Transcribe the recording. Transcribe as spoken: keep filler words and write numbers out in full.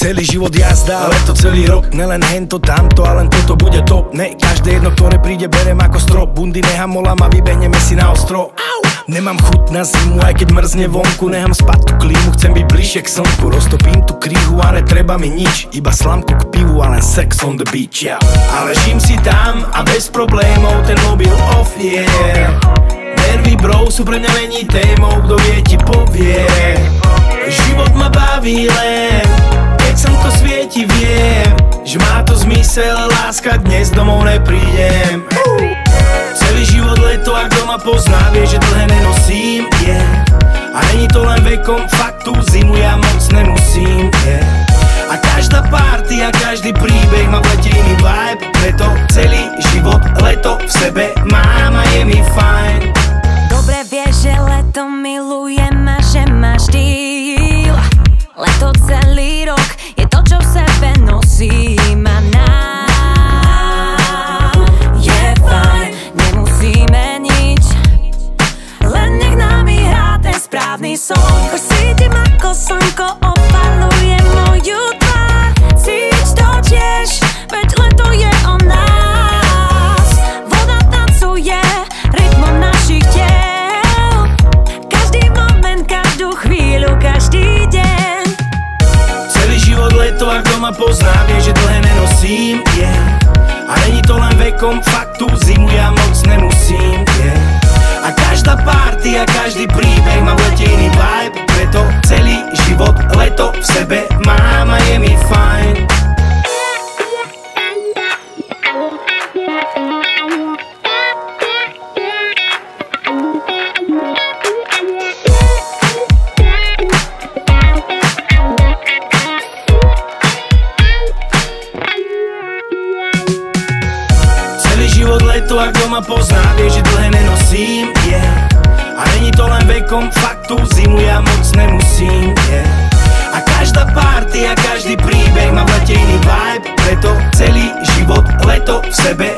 Celý život jazda, ale to celý rok. Nelen hento, tamto, a len toto bude top. Ne, každé jedno, ktoré príde, berem ako strop. Bundy nechám, molám a vybehneme si na ostro. Nemám chuť na zimu, aj keď mrzne vonku. Nechám spať tú klímu, chcem byť bližšie k slnku. Roztopím tú kríhu a netreba mi nič. Iba slamku k pivu a len sex on the beach, yeah. A ležím si tam a bez problémov ten mobil off, yeah. Nervy bro sú pre mňa mení témou, kto vie ti povie. Život ma baví len, keď slnko svieti, viem, že má to zmysel, láska, dnes domov neprídem. Celý život leto, a kto ma pozná, vie, že dlhé nenosím, yeah. A není to len vekom, fakt tú zimu ja moc nemusím, yeah. A každá party a každý príbeh má v lete iný vibe, preto celý život leto v sebe mám a je mi fajn. Dobre vieš, že leto milujem a že máš štýl. Leto celý rok je to, čo v sebe nosím a nám je fajn, nemusíme nič, len nech nami hrá ten správny song. Cítim ako slnko opaluje moju tvár, cíť to tiež, veď leto je o nás. Voda tancuje rytmom našich tiel, každý moment, každú chvíľu, každý deň. Celý život leto, a kto ma pozná, vie, že dlhé nenosím, yeah. A není to len vekom, fakt tú zimu ja moc nemusím, yeah. A každá party a každý príbeh má v lete iný vibe, preto celý život leto v sebe mám a je mi fajn. Život leto, a kto ma pozná, vie, že dlhé nenosím, yeah. A není to len vekom, fakt tú zimu ja moc nemusím, yeah. A každá party a každý príbeh má v lete iný vibe, preto celý život leto v sebe